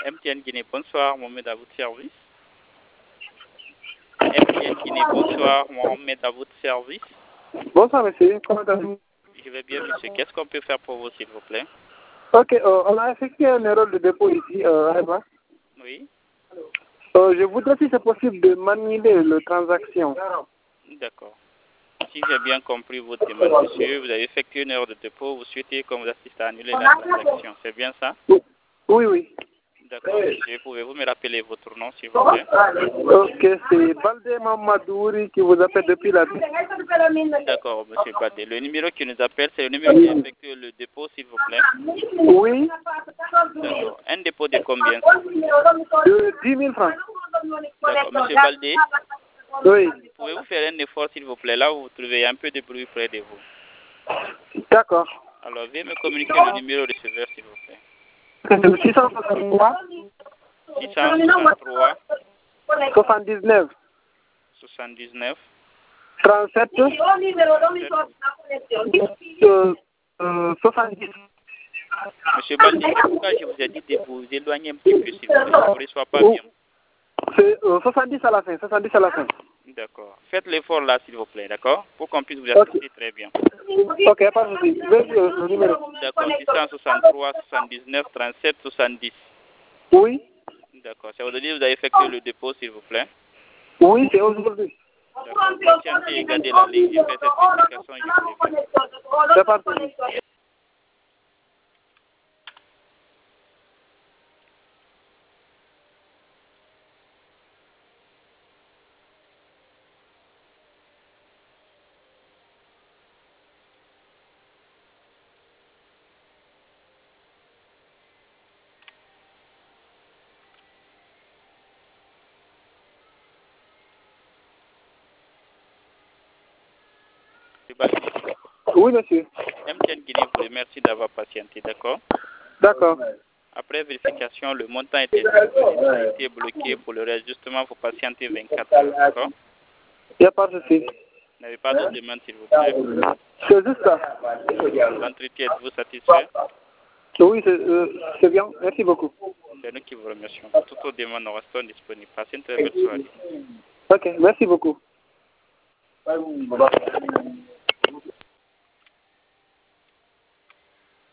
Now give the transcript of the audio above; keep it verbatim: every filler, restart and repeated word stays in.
M T N Guinée, bonsoir, Mohamed à votre service. M T N Guinée, bonsoir, Mohamed à votre service. Bonsoir, monsieur. Comment allez-vous? Je vais bien, monsieur. Qu'est-ce qu'on peut faire pour vous, s'il vous plaît? Ok, euh, on a effectué un erreur de dépôt ici, euh, à Eva. Oui. Euh, je voudrais, si c'est possible, de manier le transaction. D'accord. Si j'ai bien compris votre demande, monsieur, vous avez effectué une erreur de dépôt, vous souhaitez qu'on vous assiste à annuler la transaction. C'est bien ça? Oui, oui. D'accord, monsieur. Pouvez-vous me rappeler votre nom, s'il vous plaît? Ok, c'est Baldé Mamadouri qui vous appelle depuis la ville. D'accord, monsieur Baldé. Le numéro qui nous appelle, c'est le numéro qui effectue le dépôt, s'il vous plaît? Oui. D'accord. Un dépôt de combien? De dix mille francs. D'accord, monsieur Baldé. Oui. Pouvez-vous faire un effort, s'il vous plaît? Là où vous vous trouvez, il y a un peu de bruit près de vous. D'accord. Alors, veuillez me communiquer le numéro de receveur, s'il vous plaît. six cent soixante-trois. six cent soixante-trois. soixante-dix-neuf. soixante-dix-neuf. trente-sept. Euh, euh, soixante-dix. Monsieur Baldé, pourquoi je vous ai dit de vous éloigner un petit peu, s'il vous plaît? On ne reçoit pas bien. C'est euh, soixante-dix à la fin, soixante-dix à la fin. D'accord. Faites l'effort là, s'il vous plaît, d'accord? Pour qu'on puisse vous assister okay. Très bien. Ok, pas de souci. Le numéro. D'accord, six cent soixante-trois, soixante-dix-neuf, trente-sept, soixante-dix. Oui. D'accord. C'est aujourd'hui que vous avez effectué le dépôt, s'il vous plaît? Oui, c'est aujourd'hui. D'accord. Patientez et gardez la ligne. Je fais cette explication et je vous reviens. C'est parti. Oui, monsieur. M T N Guinée vous remercie d'avoir patienté, d'accord? D'accord. Après vérification, le montant était a été bloqué pour le réajustement. Il faut patienter vingt-quatre heures, d'accord? Il n'y a pas de souci. Vous n'avez pas d'autres demandes, s'il vous plaît? C'est juste ça. L'entretien, êtes-vous satisfait? Oui, c'est euh, bien. Merci beaucoup. C'est nous qui vous remercions. Pour toutes vos demandes, nous restons disponibles. Passez une très belle soirée. Ok, merci beaucoup.